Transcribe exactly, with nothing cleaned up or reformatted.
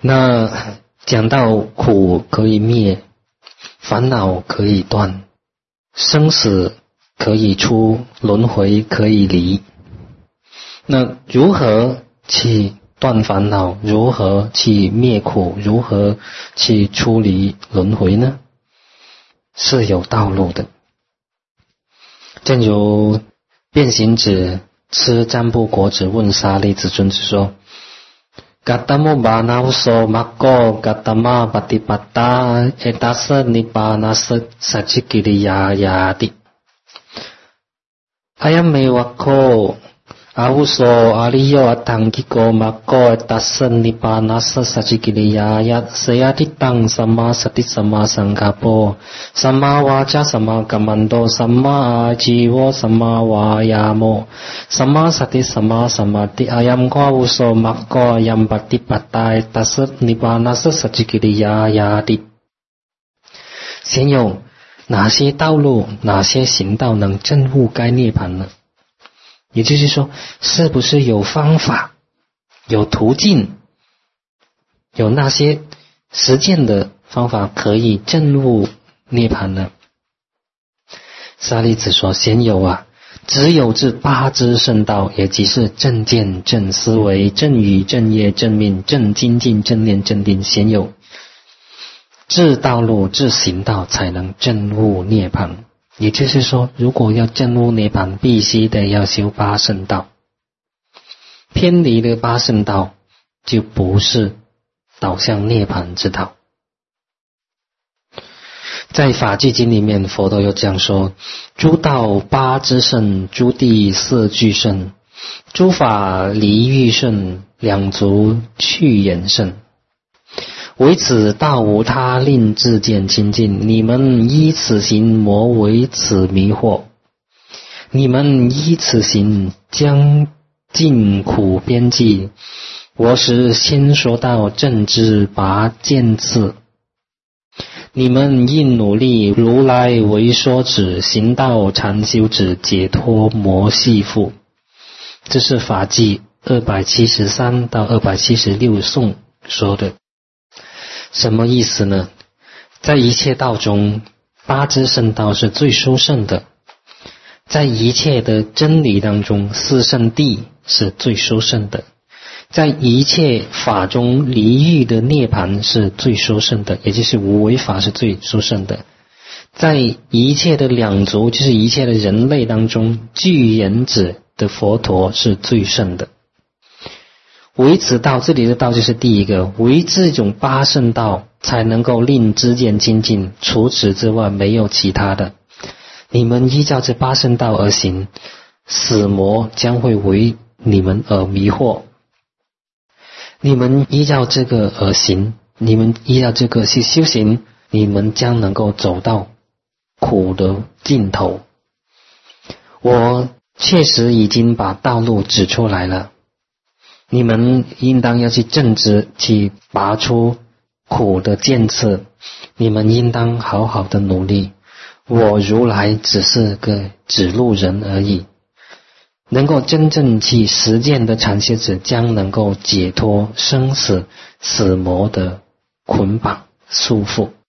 那讲到苦可以灭，烦恼可以断，生死可以出，轮回可以离。那如何去断烦恼？如何去灭苦？如何去出离轮回呢？是有道路的。正如变形子吃占卜果子问沙利子尊者说：Gatamu banaso mako gatama patipata etasa nippanasa sajikiriyayati ayam mewako ahuso ariyo atangkiko mako etasa nippanasa sajikiriyayat sayatitang sama sati sama sangkapo sama waja sama kamando sama ajiwo sama wayamo sama sati sama samati ayam ko ahuso mako ayam patipata etasa nippanasa sajikiriyayati。先有哪些道路，哪些行道能证悟该涅槃呢？也就是说，是不是有方法，有途径，有那些实践的方法可以证悟涅槃呢？沙利子说：先有啊，只有这八支圣道，也即是正见、正思维、正语、正业、正命、正精进、正念、正定，先有这道路、这行道，才能证悟涅槃。也就是说，如果要证悟涅槃，必须得要修八圣道。偏离了八圣道，就不是导向涅槃之道。在法纪经里面，佛陀又这样说：诸道八支圣，诸地四俱圣，诸法离欲圣，两足去眼圣。为此道无他，令自见清净。你们依此行，魔为此迷惑。你们依此行，将尽苦边际。我时先说到正知拔剑刺。你们应努力，如来为说止，行道禅修止，解脱魔系缚。这是法纪二百七十三到二百七十六颂说的。什么意思呢？在一切道中，八支圣道是最殊胜的。在一切的真理当中，四圣谛是最殊胜的。在一切法中，离欲的涅槃是最殊胜的，也就是无为法是最殊胜的。在一切的两足，就是一切的人类当中，具眼子的佛陀是最胜的。为此道，这里的道就是第一个，为这种八圣道才能够令知见清净，除此之外没有其他的。你们依照这八圣道而行，死魔将会为你们而迷惑。你们依照这个而行，你们依照这个去修行，你们将能够走到苦的尽头。我确实已经把道路指出来了，你们应当要去正知，去拔出苦的剑刺，你们应当好好的努力。我如来只是个指路人而已，能够真正去实践的禅修者将能够解脱生死死魔的捆绑束缚。